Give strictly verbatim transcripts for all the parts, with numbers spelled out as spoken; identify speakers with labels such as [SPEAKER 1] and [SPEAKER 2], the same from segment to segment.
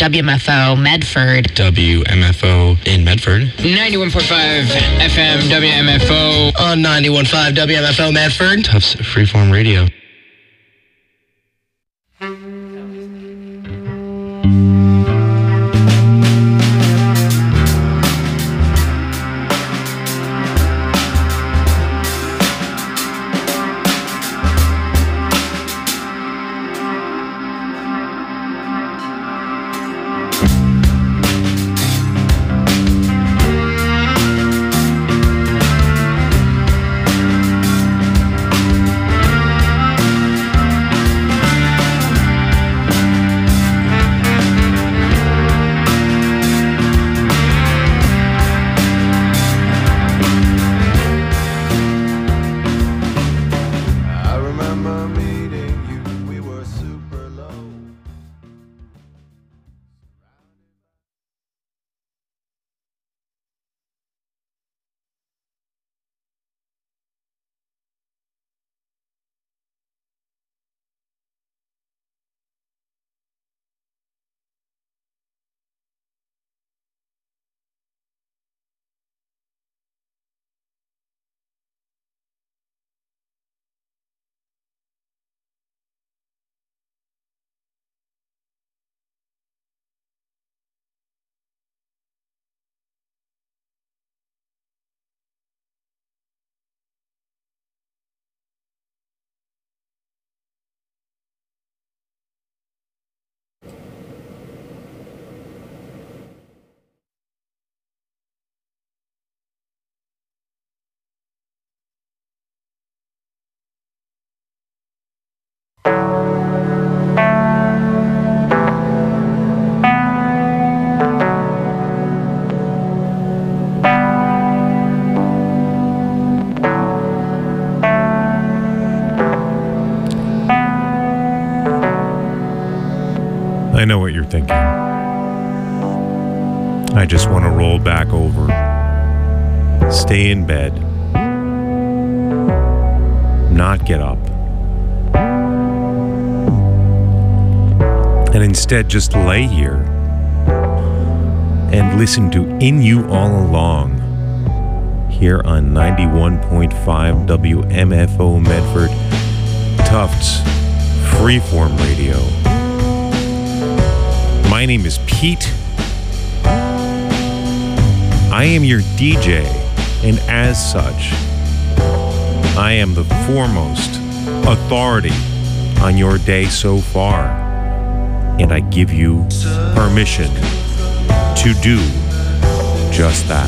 [SPEAKER 1] W M F O Medford.
[SPEAKER 2] W M F O in Medford.
[SPEAKER 3] ninety-one point five F M W M F O.
[SPEAKER 4] On ninety-one point five W M F O Medford.
[SPEAKER 2] Tufts Freeform Radio.
[SPEAKER 5] I know what you're thinking. I just want to roll back over, stay in bed, not get up, and instead just lay here and listen to In You All Along here on ninety-one point five W M F O Medford, Tufts Freeform Radio. My name is Pete. I am your D J, and as such, I am the foremost authority on your day so far, and I give you permission to do just that.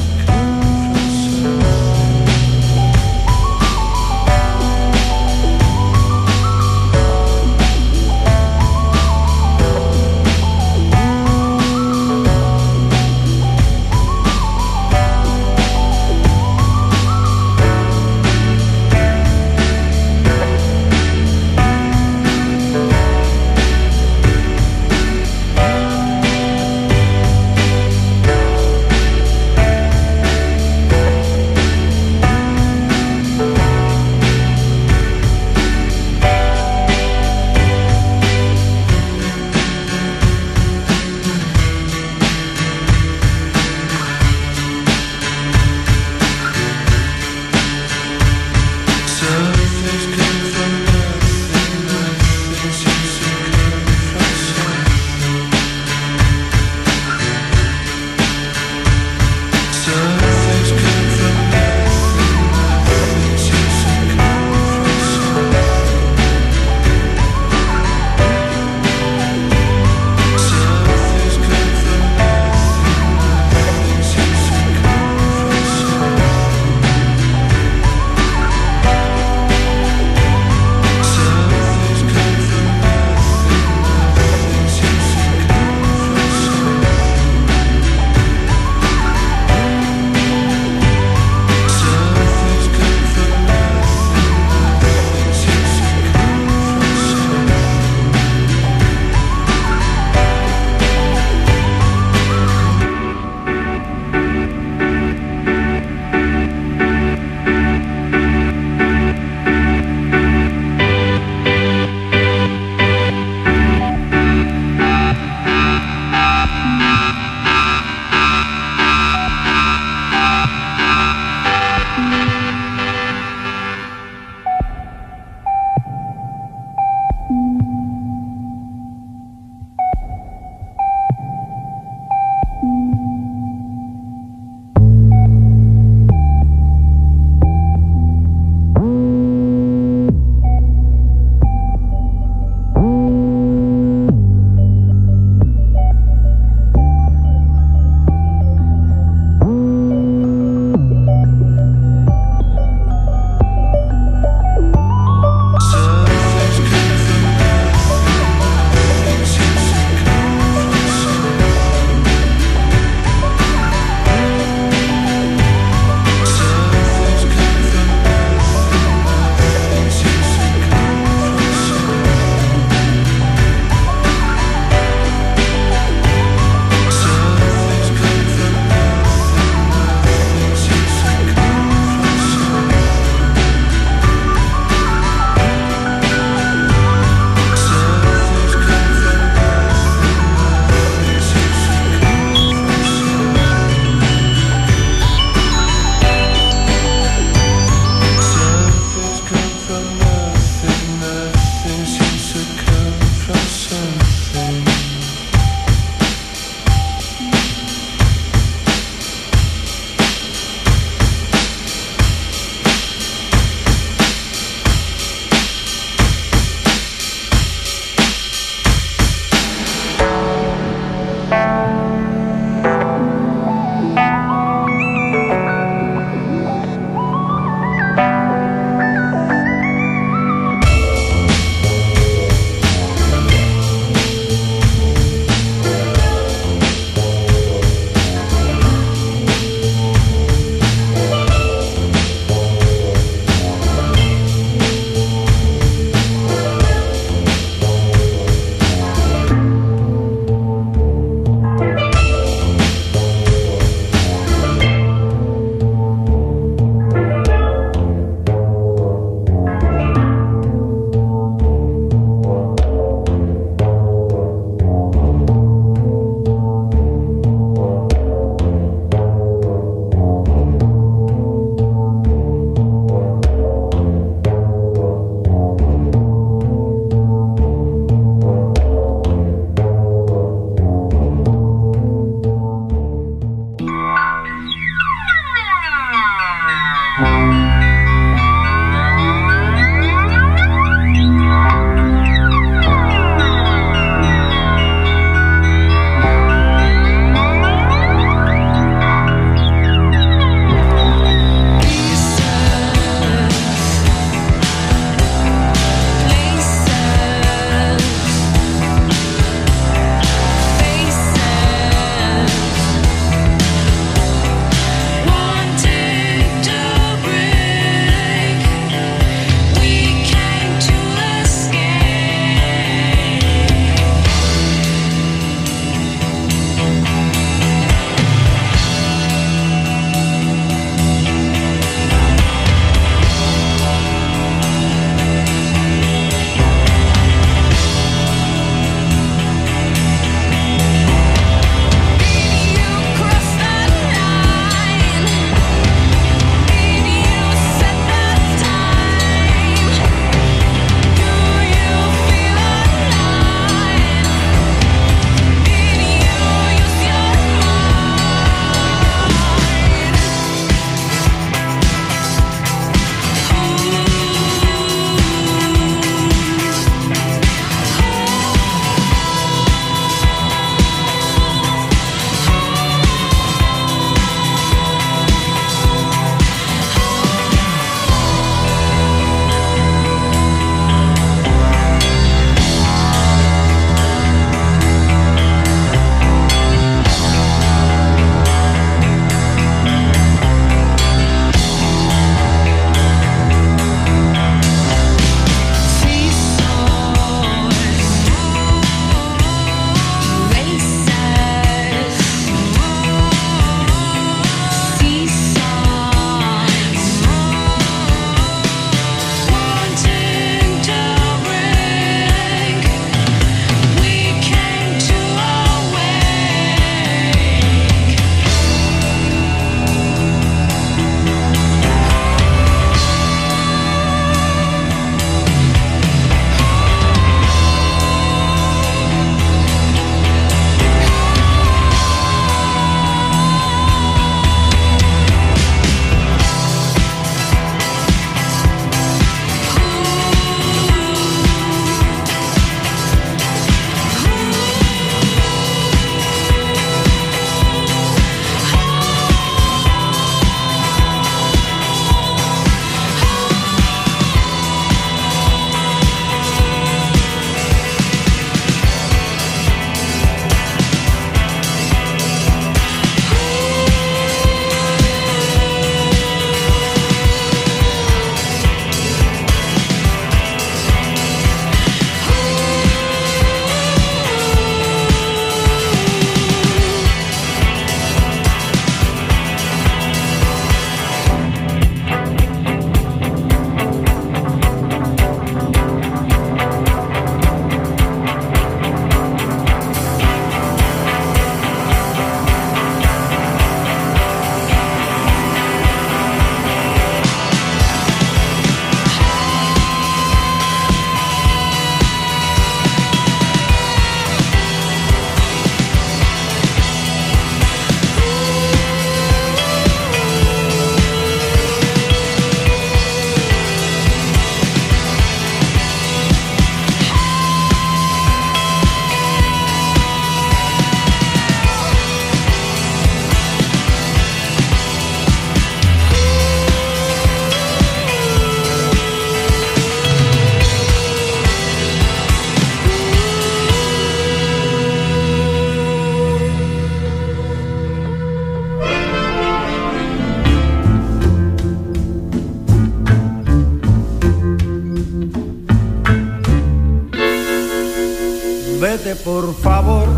[SPEAKER 6] Vete por favor.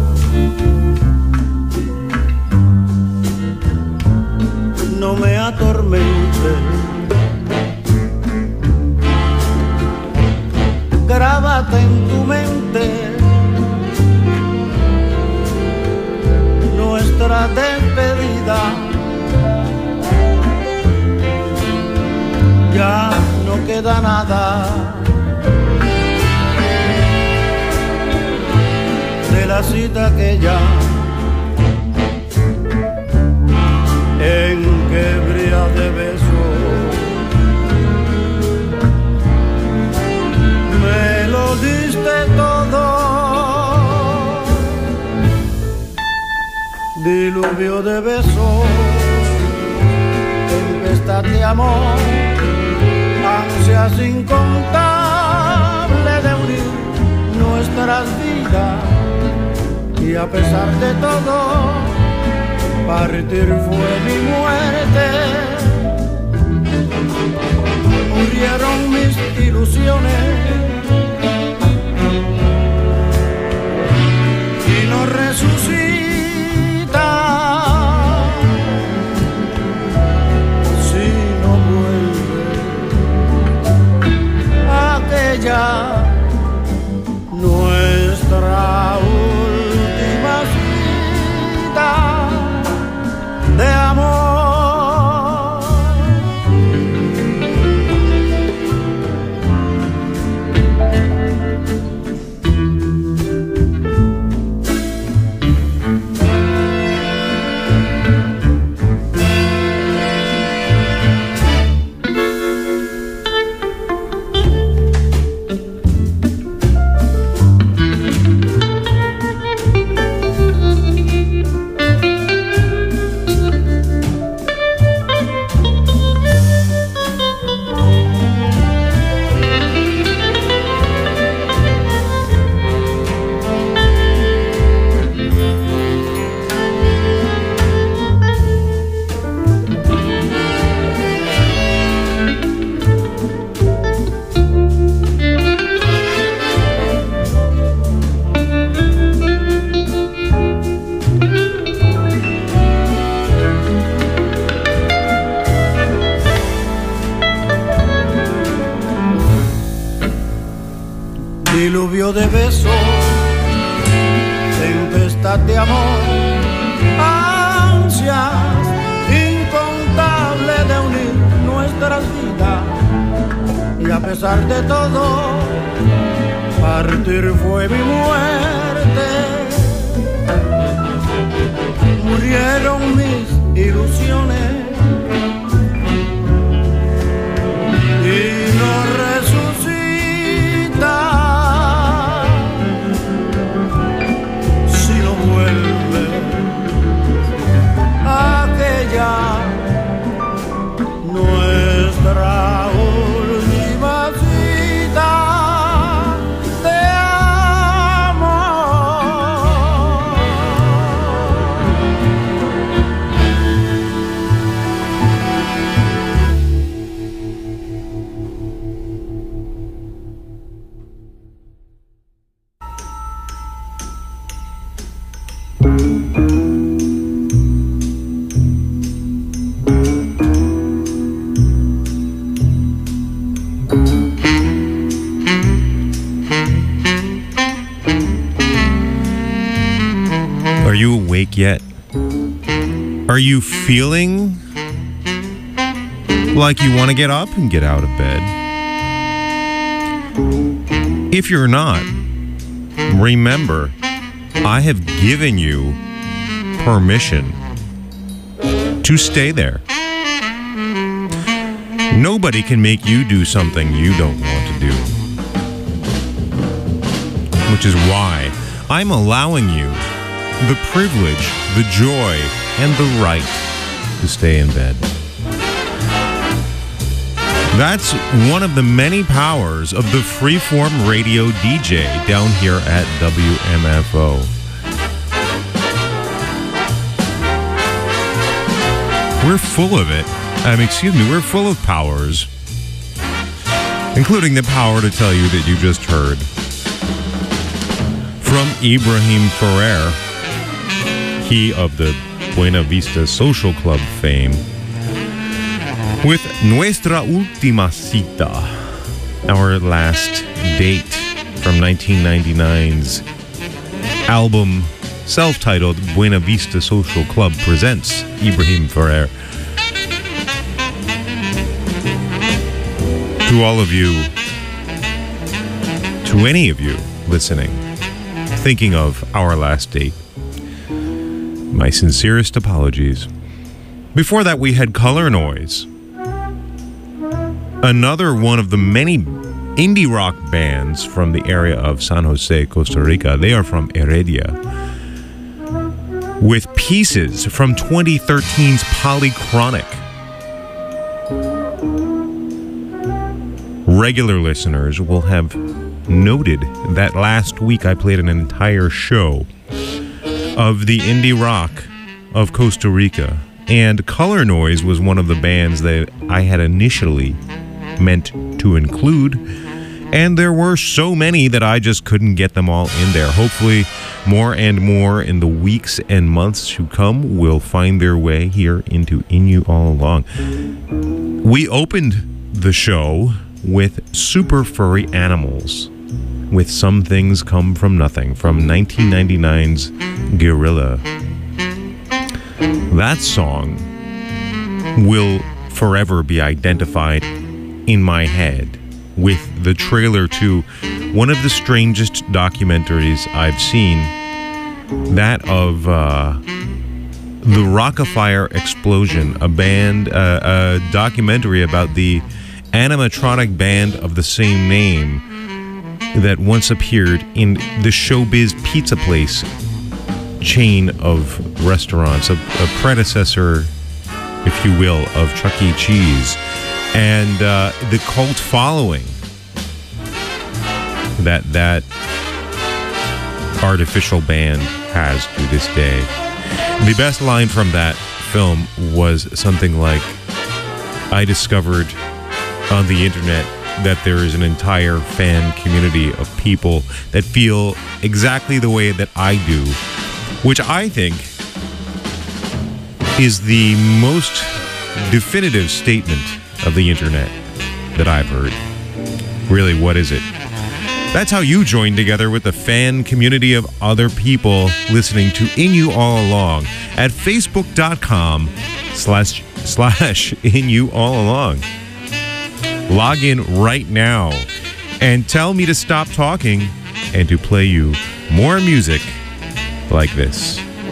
[SPEAKER 6] No me atormente. Grábate en tu mente nuestra despedida. Ya no queda nada de la cita aquella en que brilla de besos. Me lo diste todo, diluvio de besos, tempestad de amor, ansias incontables de unir nuestras vidas. Y a pesar de todo, partir fue mi muerte. Murieron mis ilusiones y no resucita si no vuelve aquella nuestra última cita de amor. Diluvio de besos, tempestad de amor, ansias incontables de unir nuestras vidas. Y a pesar de todo, partir fue mi muerte. Murieron mis ilusiones y no resucita si no vuelve aquella nuestra última cita de amor.
[SPEAKER 5] Are you awake yet? Are you feeling like you want to get up and get out of bed? If you're not, remember, I have given you permission to stay there. Nobody can make you do something you don't want to do. Which is why I'm allowing you the privilege, the joy, and the right to stay in bed. That's one of the many powers of the freeform radio D J down here at W M F O. We're full of it. Um, excuse me, we're full of powers, including the power to tell you that you just heard from Ibrahim Ferrer, he of the Buena Vista Social Club fame, with Nuestra Última Cita, our last date, from nineteen ninety-nine's album self-titled Buena Vista Social Club presents Ibrahim Ferrer. To all of you, to any of you listening, thinking of our last date, my sincerest apologies. Before that, we had Color Noise, another one of the many indie rock bands from the area of San Jose, Costa Rica. They are from Heredia, with Pieces from twenty thirteen's Polychronic. Regular listeners will have noted that last week I played an entire show of the indie rock of Costa Rica, and Color Noise was one of the bands that I had initially meant to include, and there were so many that I just couldn't get them all in there. Hopefully more and more in the weeks and months to come will find their way here into In You All Along. We opened the show with Super Furry Animals with Some Things Come From Nothing from nineteen ninety-nine's Gorilla. That song will forever be identified in my head with the trailer to one of the strangest documentaries I've seen, that of uh, the Rockafire Explosion, a band, uh, a documentary about the animatronic band of the same name that once appeared in the Showbiz Pizza Place chain of restaurants, a, a predecessor, if you will, of Chuck E. Cheese, and uh, the cult following that that artificial band has to this day. The best line from that film was something like, I discovered on the internet that there is an entire fan community of people that feel exactly the way that I do, which I think is the most definitive statement of the internet that I've heard. Really, what is it? That's how you join together with the fan community of other people listening to In You All Along at facebook.com slash slash In You All Along. Log in right now and tell me to stop talking and to play you more music like this.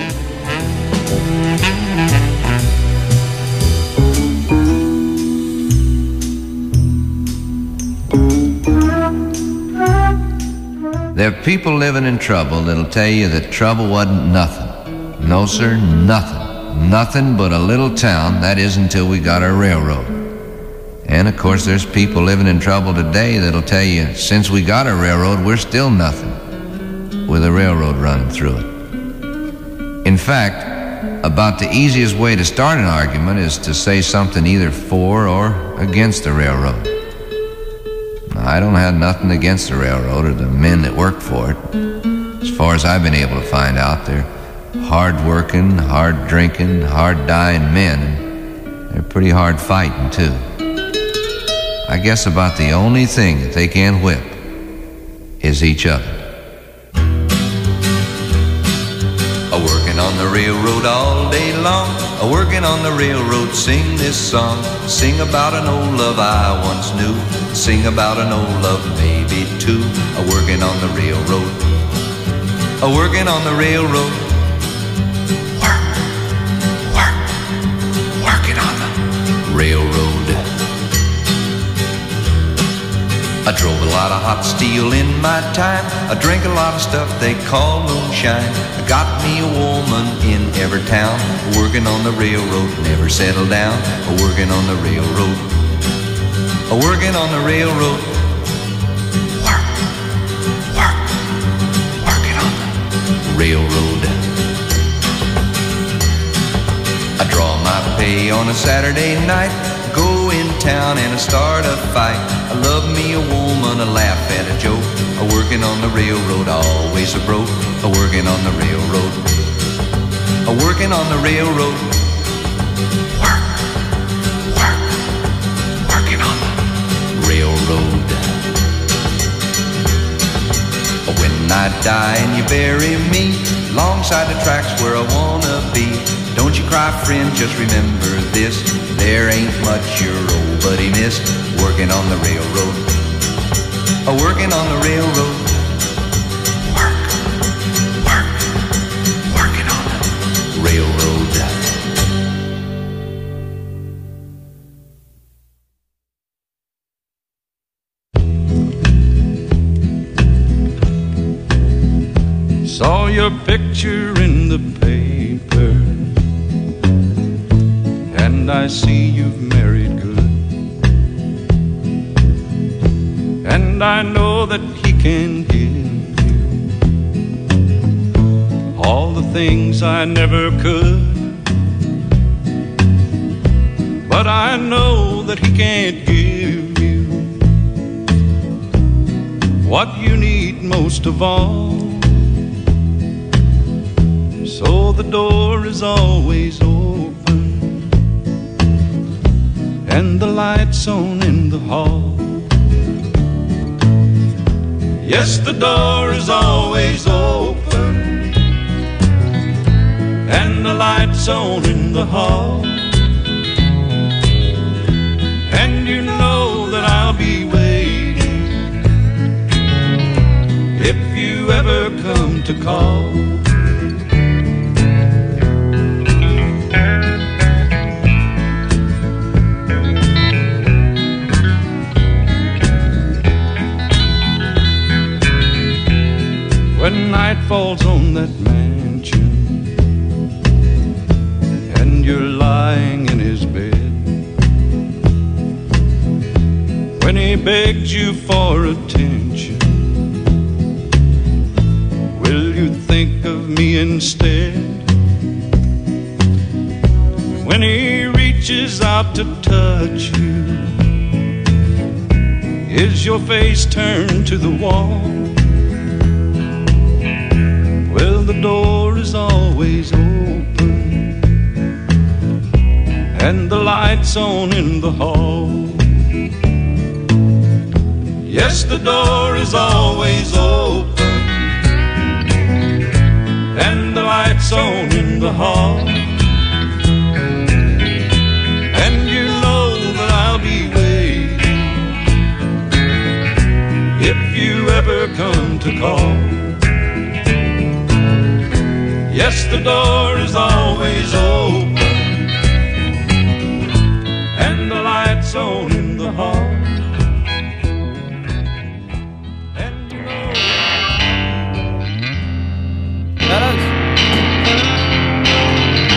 [SPEAKER 7] There are people living in trouble that'll tell you that trouble wasn't nothing. No, sir, nothing. Nothing but a little town, that is until we got our railroad. And, of course, there's people living in trouble today that'll tell you, since we got a railroad, we're still nothing, with a railroad running through it. In fact, about the easiest way to start an argument is to say something either for or against the railroad. Now, I don't have nothing against the railroad or the men that work for it. As far as I've been able to find out, they're hard-working, hard-drinking, hard-dying men, and they're pretty hard fighting, too. I guess about the only thing that they can whip is each other. A working on the railroad all day long, a working on the railroad, sing this song. Sing about an old love I once knew, sing about an old love maybe two. A working on the railroad, a working on the railroad. Work, work, working on the railroad. I drove a lot of hot steel in my time. I drank a lot of stuff they call moonshine. I got me a woman in every town. Working on the railroad, never settled down. Working on the railroad, working on the railroad. Work, work, working on the railroad. I draw my pay on a Saturday night, go in town and I start a fight. I love me a woman, I laugh at a joke. a working on the railroad, always a broke, a working on the railroad, a working on the railroad. Work, work, working on the railroad. When I die and you bury me alongside the tracks where I wanna be, don't you cry, friend, just remember this: there ain't much your old buddy missed, working on the railroad, a working on the railroad. Work, work, working on the railroad.
[SPEAKER 8] Saw your picture in the paper, and I see you've married good, and I know that he can give you all the things I never could, but I know that he can't give you what you need most of all. So the door is always open and the lights on in the hall. Yes, the door is always open and the lights on in the hall. And you know that I'll be waiting if you ever come to call. When night falls on that mansion and you're lying in his bed, when he begs you for attention, will you think of me instead? When he reaches out to touch you, is your face turned to the wall? Well, the door is always open and the lights on in the hall. Yes, the door is always open and the lights on in the hall. And you know that I'll be waiting if you ever come to call. Yes, the door is always open and the lights on in the hall. And you know...
[SPEAKER 6] That is...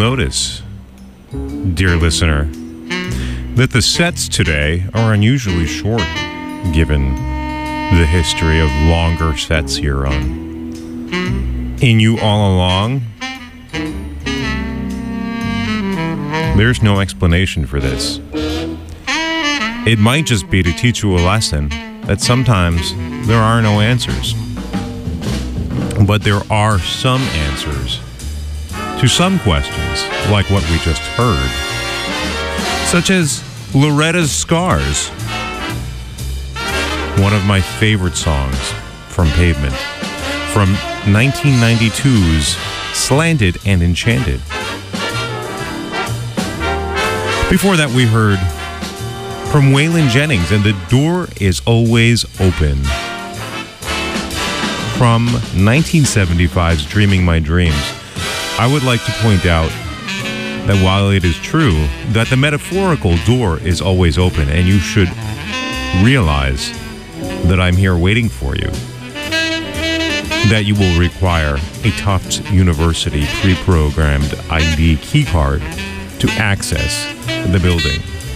[SPEAKER 5] notice, dear listener, that the sets today are unusually short, given the history of longer sets here on In You All Along. There's no explanation for this. It might just be to teach you a lesson that sometimes there are no answers. But there are some answers to some questions, like what we just heard, such as Loretta's Scars, one of my favorite songs from Pavement, from nineteen ninety-two's Slanted and Enchanted. Before that, we heard from Waylon Jennings and The Door Is Always Open, from nineteen seventy-five's Dreaming My Dreams. I would like to point out that while it is true that the metaphorical door is always open, and you should realize that I'm here waiting for you, that you will require a Tufts University pre-programmed I D key card to access the building.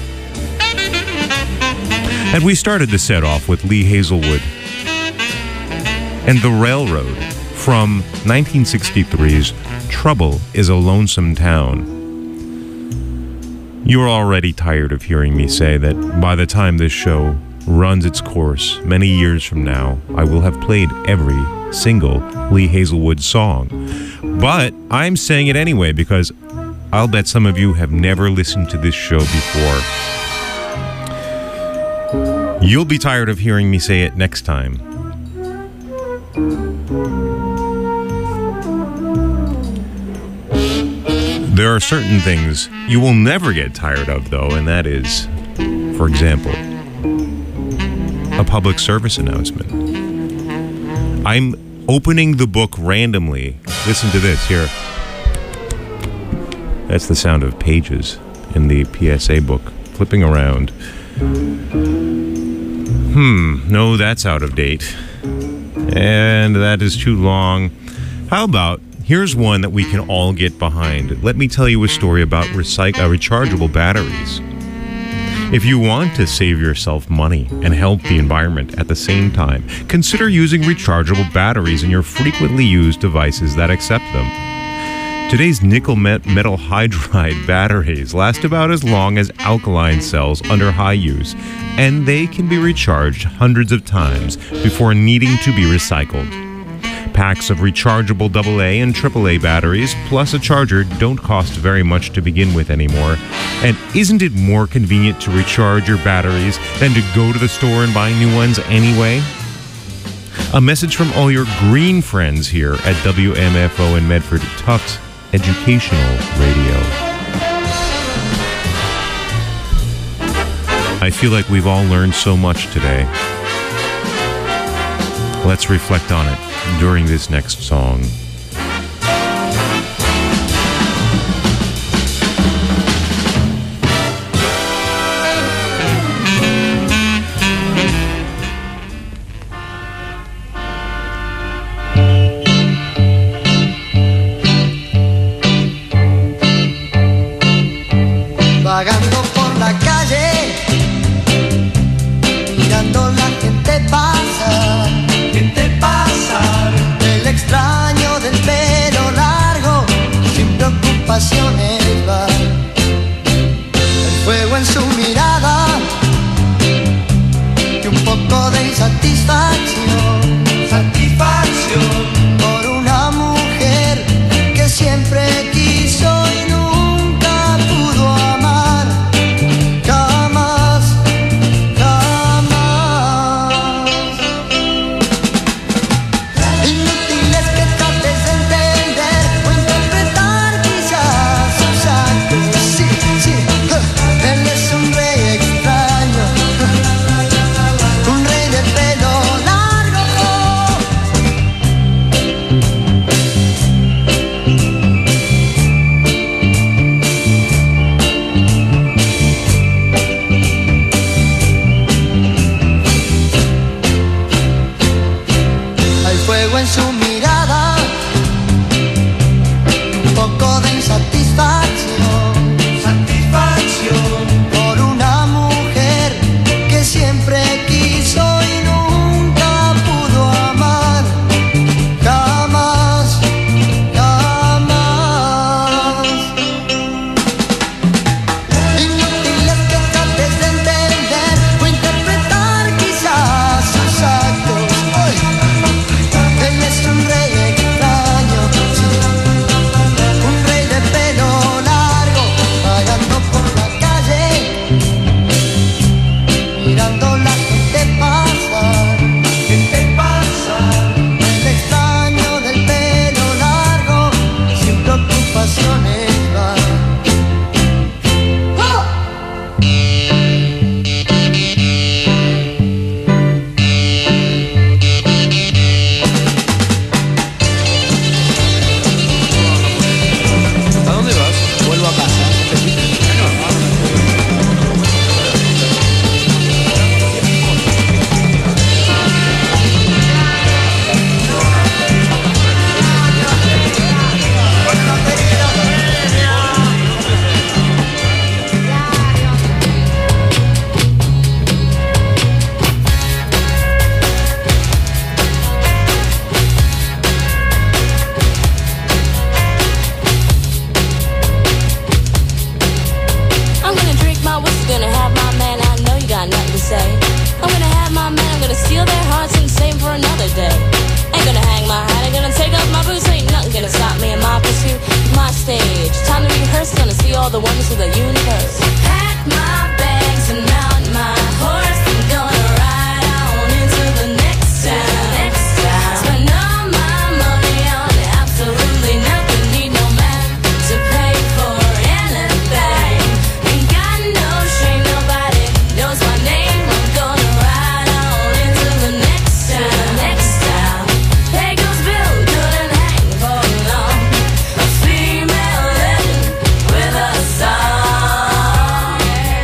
[SPEAKER 5] And we started the set off with Lee Hazelwood and The Railroad from nineteen sixty-three's Trouble is a Lonesome Town. You're already tired of hearing me say that by the time this show runs its course, many years from now, I will have played every single Lee Hazelwood song. But I'm saying it anyway because I'll bet some of you have never listened to this show before. You'll be tired of hearing me say it next time. There are certain things you will never get tired of, though, and that is, for example, a public service announcement. I'm opening the book randomly. Listen to this here. That's the sound of pages in the P S A book flipping around. Hmm, no, that's out of date. And that is too long. How about, here's one that we can all get behind. Let me tell you a story about recyc- uh, rechargeable batteries. If you want to save yourself money and help the environment at the same time, consider using rechargeable batteries in your frequently used devices that accept them. Today's nickel met- metal hydride batteries last about as long as alkaline cells under high use, and they can be recharged hundreds of times before needing to be recycled. Packs of rechargeable double A and triple A batteries plus a charger don't cost very much to begin with anymore. And isn't it more convenient to recharge your batteries than to go to the store and buy new ones anyway? A message from all your green friends here at W M F O in Medford, Tufts Educational Radio. I feel like we've all learned so much today. Let's reflect on it during this next song.
[SPEAKER 6] Vagando por la calle, mirando la gente pasar. Gente pasar. El extraño del pelo largo, sin preocupaciones va. El fuego en su mirada y un poco de insatisfacción. Satisfacción por una mujer que siempre quiso y nunca pudo amar. Jamás, jamás. Inútil es que trates de entender o interpretar quizás sus actos. Sí, sí, él es un rey extraño, un rey de pelo largo. Hay fuego en su mirada, un poco de insatisfacción.
[SPEAKER 9] all the wonders of the universe. Pack my bags and mount my horse. I'm gonna ride on into the next town. Next town. Spend all my money on absolutely nothing. Need no man to pay for anything. Ain't got no shame, nobody knows my name. I'm gonna ride on into the next town. Next town. Pagos Bill couldn't hang for long. A female legend with a song.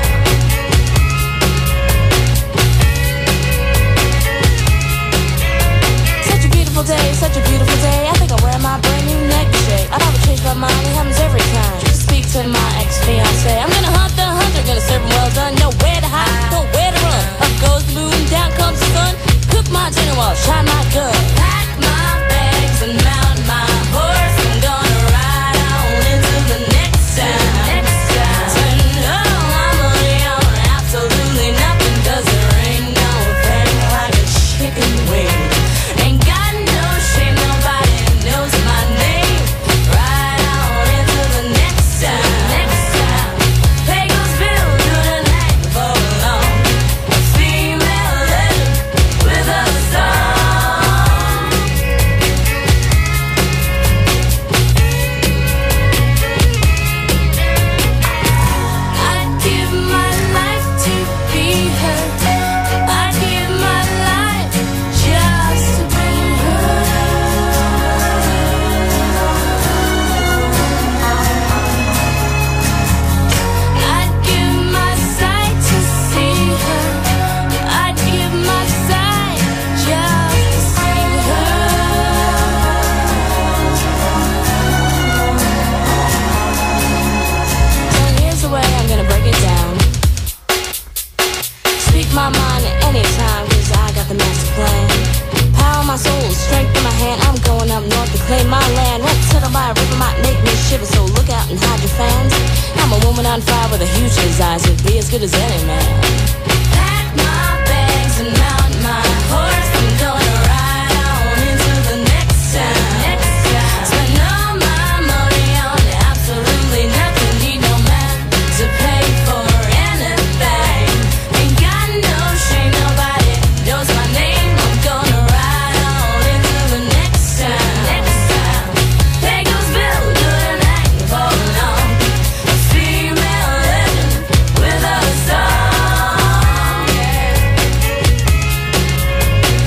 [SPEAKER 9] Such a beautiful day, such a beautiful day. I think I'll wear my brand new necklace. I never change my mind, it happens every time. Just speak to my ex-fiance. I'm gonna hunt the hunter, gonna serve him well done. Nowhere to hide, nowhere to run. Up goes the moon, down comes the sun. Cook my dinner while shine my gun. Pack my bags and mount my horse. I'm gonna ride on into the next town. Next town. Spend all my money on absolutely nothing. 'Cause there ain't no thing like a chicken wing. Ain't got no shame, nobody knows my name. Ride on into the next town. Next town. Pagos Bill couldn't hang for long. A female legend with a song. I'd give my life to be her. I'd give my life just to be her. I'd give my sight to see her. I'd give my sight just to see her. So here's the way I'm gonna break it down. Speak my mind at any time, 'cause I got the master plan. Power in my soul, strength in my hand. I'm going up north to claim my land. Won't settle by a river, might make me shiver, so look out and hide your fans. I'm a woman on fire with a huge desire to be as good as any man. Pack my bags and mount my horse. I'm gonna ride on into the next town. Next town. Spend all my money on absolutely nothing. Need no man to pay for anything. Ain't got no shame, nobody knows my name. I'm gonna ride on into the next town. Next town. Pagos Bill couldn't hang for long. A female legend with a song.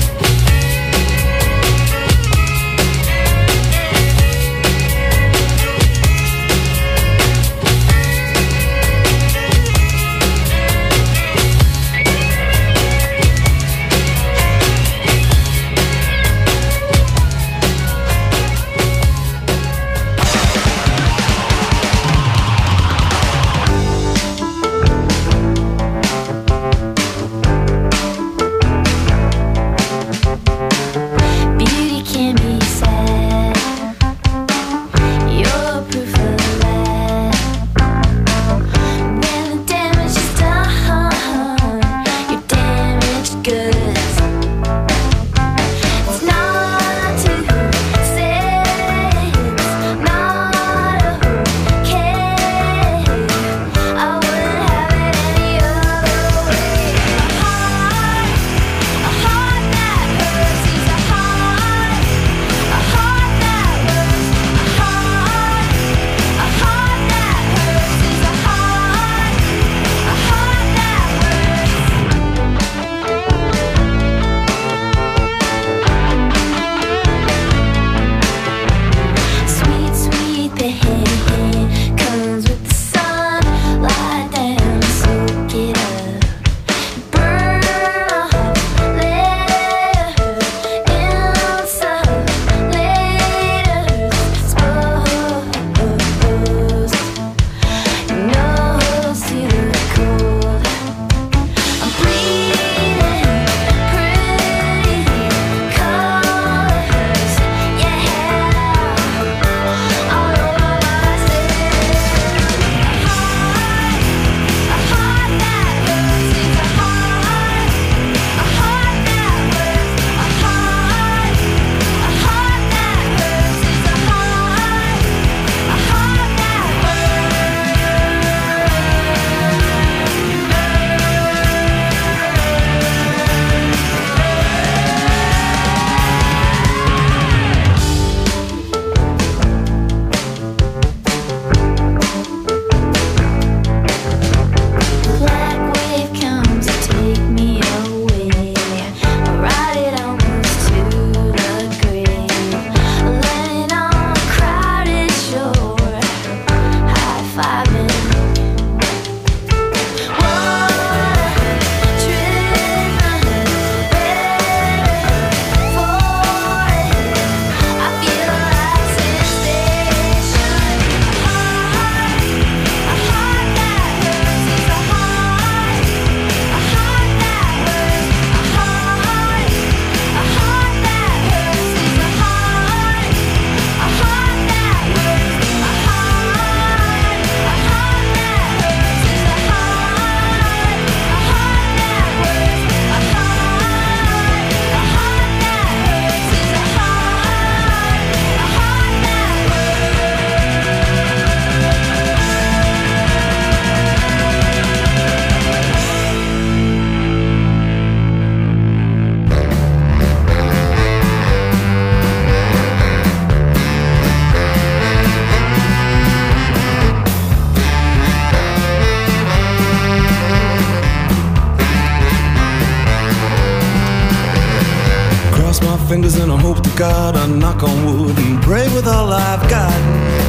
[SPEAKER 8] gotta knock on wood and pray with all I've got.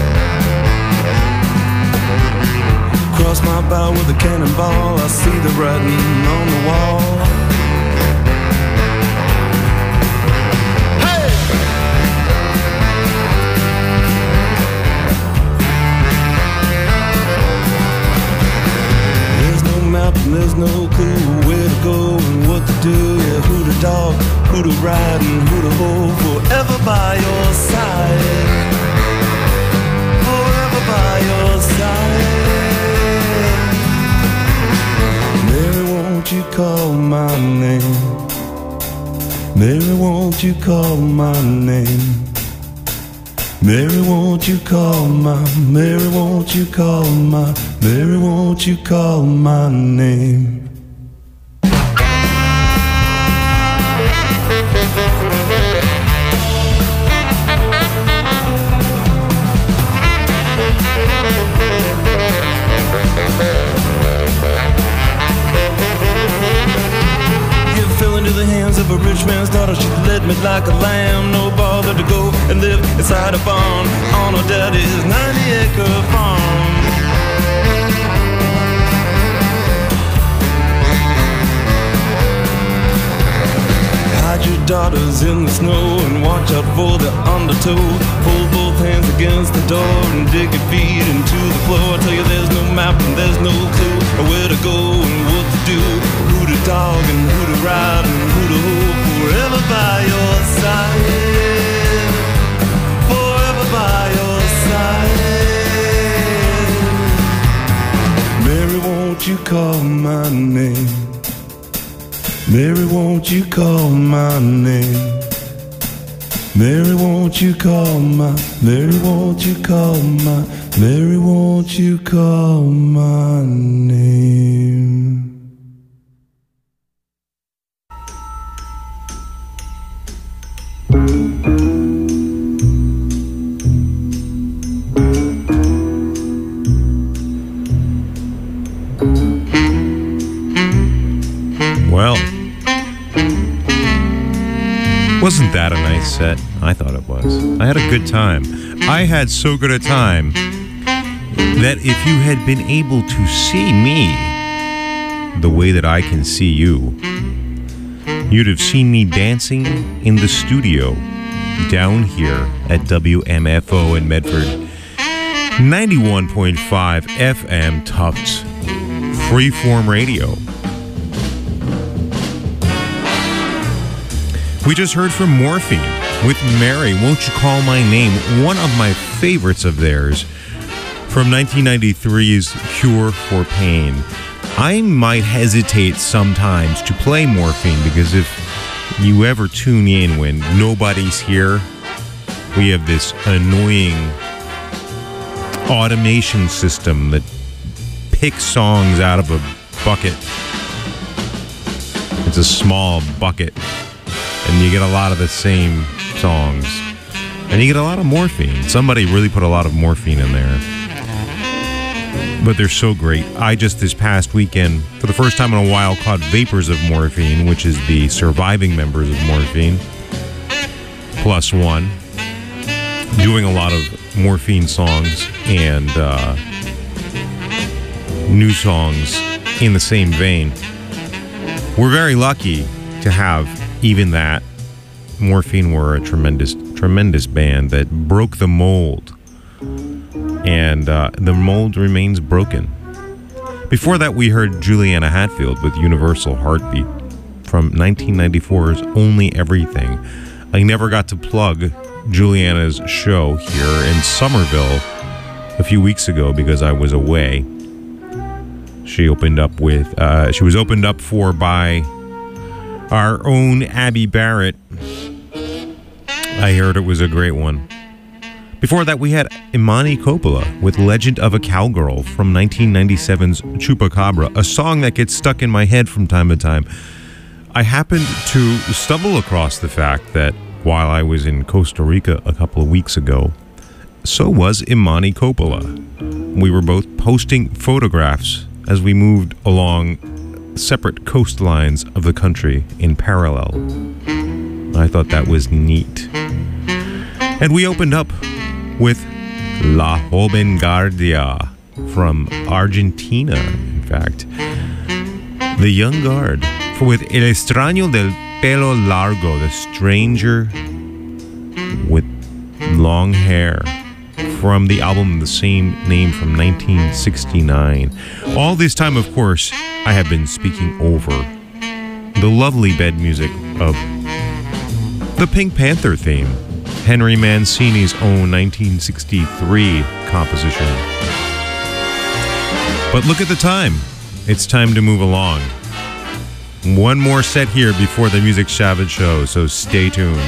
[SPEAKER 8] Cross my bow with a cannonball, I see the writing on the wall. There's no clue where to go and what to do. Yeah, who to dog, who to ride, and who to hold forever by your side. Forever by your side. Mary, won't you call my name? Mary, won't you call my name? Mary, won't you call my, Mary, won't you call my, Mary, won't you call my name? Into the hands of a rich man's daughter, she led me like a lamb. No bother to go and live inside a barn on her daddy's ninety acre farm. Hide your daughters in the snow and watch out for the undertow. Hold both hands against the door and dig your feet into the floor. I tell you there's no map and there's no clue where to go and what to do. Who to dog and who to ride and who to hold forever by your side. Forever by your side. Mary, won't you call my name? Mary, won't you call my name? Mary, won't you call my, Mary, won't you call my, Mary, won't you call my name?
[SPEAKER 5] Well, wasn't that a nice set? I thought it was. I had a good time. I had so good a time that if you had been able to see me the way that I can see you, you'd have seen me dancing in the studio down here at W M F O in Medford. ninety-one point five F M Tufts Freeform Radio. We just heard from Morphine with Mary, Won't You Call My Name, one of my favorites of theirs from nineteen ninety-three's Cure for Pain. I might hesitate sometimes to play Morphine because if you ever tune in when nobody's here, we have this annoying automation system that picks songs out of a bucket. It's a small bucket. And you get a lot of the same songs. And you get a lot of Morphine. Somebody really put a lot of Morphine in there. But they're so great. I just this past weekend, for the first time in a while, caught Vapors of Morphine, which is the surviving members of Morphine, plus one, doing a lot of Morphine songs and uh, new songs in the same vein. We're very lucky to have even that. Morphine were a tremendous, tremendous band that broke the mold. And uh, the mold remains broken. Before that, we heard Juliana Hatfield with Universal Heartbeat from nineteen ninety-four's Only Everything. I never got to plug Juliana's show here in Somerville a few weeks ago because I was away. She opened up with, uh, she was opened up for by our own Abby Barrett. I heard it was a great one. Before that, we had Imani Coppola with Legend of a Cowgirl from nineteen ninety-seven's Chupacabra, a song that gets stuck in my head from time to time. I happened to stumble across the fact that while I was in Costa Rica a couple of weeks ago, so was Imani Coppola. We were both posting photographs as we moved along separate coastlines of the country in parallel. I thought that was neat. And we opened up with La Joven Guardia from Argentina, in fact. The Young Guard with El Extraño del Pelo Largo, the stranger with long hair, from the album of the same name from nineteen sixty-nine. All this time, of course, I have been speaking over the lovely bed music of the Pink Panther theme, Henry Mancini's own nineteen sixty-three composition. But look at the time. It's time to move along. One more set here before the Music Shabbat show, so stay tuned.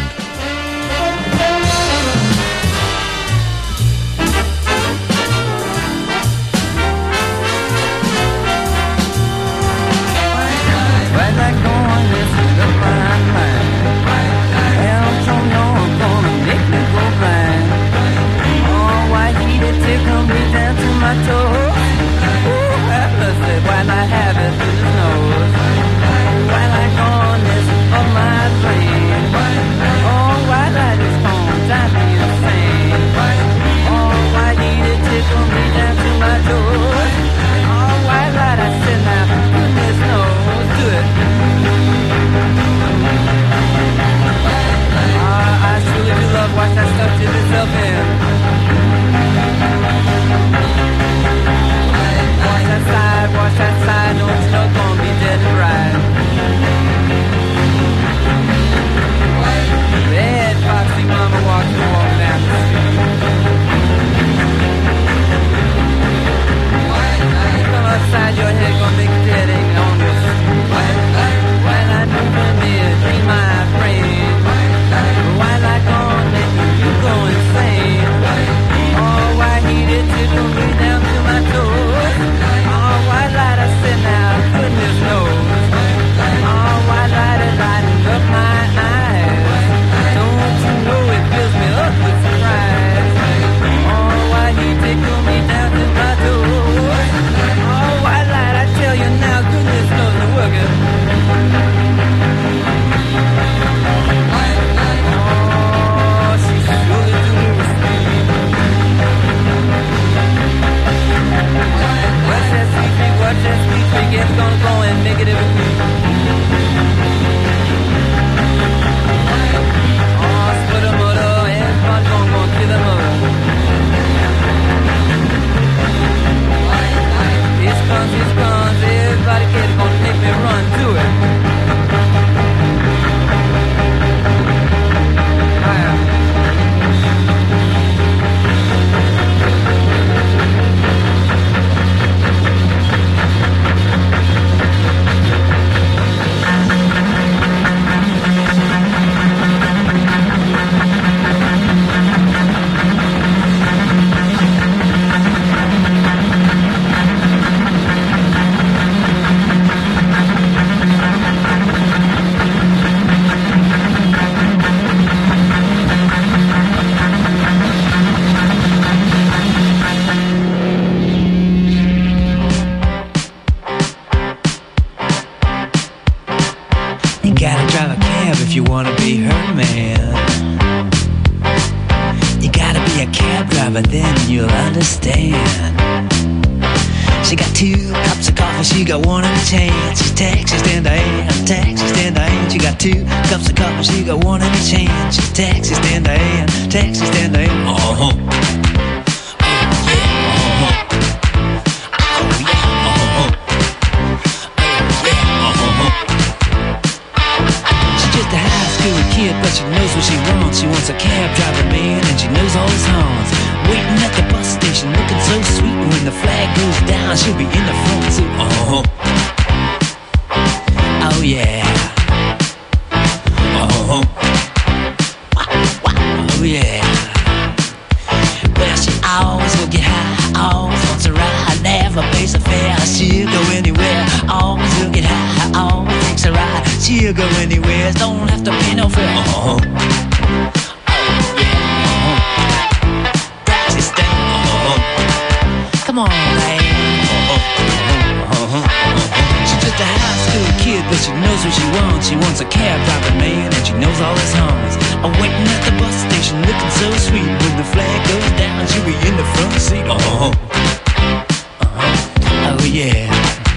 [SPEAKER 10] She knows what she wants. She wants a cab driver man, and she knows bells, all his horns. I'm waiting at the bus station, looking so sweet. When the flag goes down, she'll be in the front seat. Uh-huh. Uh-huh. Oh, yeah.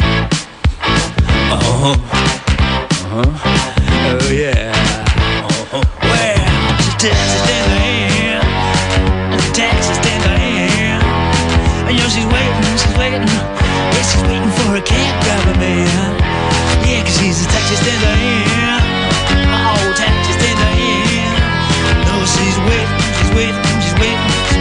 [SPEAKER 10] Uh-huh. Uh-huh. Oh, yeah. Uh-huh. Well, she's Texas in the air. Texas in the air. You know she's waiting, she's waiting. Yeah, she's waiting for a cab driver, man. Yeah, cause she's a Texas in the air. Oh, Texas in the air. No, she's waiting, she's waiting, she's waiting.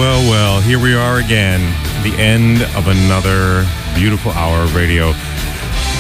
[SPEAKER 5] well, well. Here we are again, the end of another beautiful hour of radio.